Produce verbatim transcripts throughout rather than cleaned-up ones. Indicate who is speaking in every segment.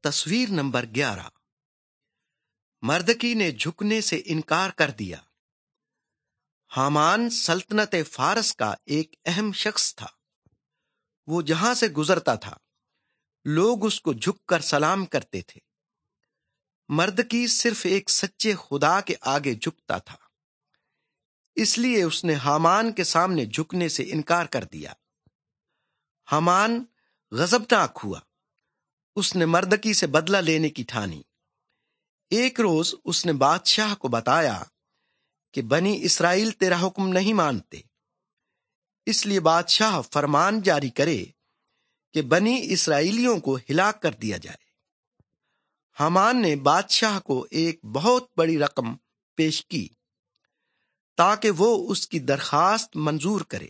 Speaker 1: تصویر نمبر گیارہ۔ مردکی نے جھکنے سے انکار کر دیا۔ حامان سلطنت فارس کا ایک اہم شخص تھا۔ وہ جہاں سے گزرتا تھا لوگ اس کو جھک کر سلام کرتے تھے۔ مردکی صرف ایک سچے خدا کے آگے جھکتا تھا، اس لیے اس نے حامان کے سامنے جھکنے سے انکار کر دیا۔ حامان غضبناک ہوا۔ اس نے مردکی سے بدلہ لینے کی ٹھانی۔ ایک روز اس نے بادشاہ کو بتایا کہ بنی اسرائیل تیرا حکم نہیں مانتے، اس لیے بادشاہ فرمان جاری کرے کہ بنی اسرائیلیوں کو ہلاک کر دیا جائے۔ حامان نے بادشاہ کو ایک بہت بڑی رقم پیش کی تاکہ وہ اس کی درخواست منظور کرے۔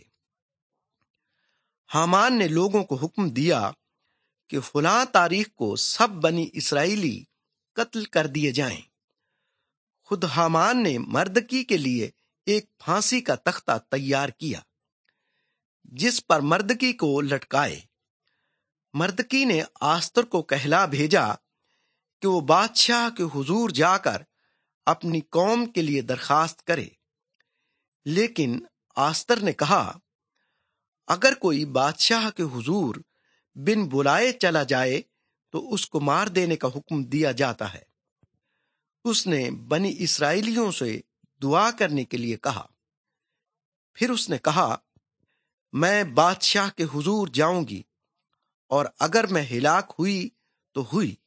Speaker 1: حامان نے لوگوں کو حکم دیا کہ فلاں تاریخ کو سب بنی اسرائیلی قتل کر دیے جائیں۔ خود حامان نے مردکی کے لیے ایک پھانسی کا تختہ تیار کیا جس پر مردکی کو لٹکائے۔ مردکی نے آستر کو کہلا بھیجا کہ وہ بادشاہ کے حضور جا کر اپنی قوم کے لیے درخواست کرے، لیکن آستر نے کہا اگر کوئی بادشاہ کے حضور بن بلائے چلا جائے تو اس کو مار دینے کا حکم دیا جاتا ہے۔ اس نے بنی اسرائیلیوں سے دعا کرنے کے لیے کہا۔ پھر اس نے کہا میں بادشاہ کے حضور جاؤں گی، اور اگر میں ہلاک ہوئی تو ہوئی،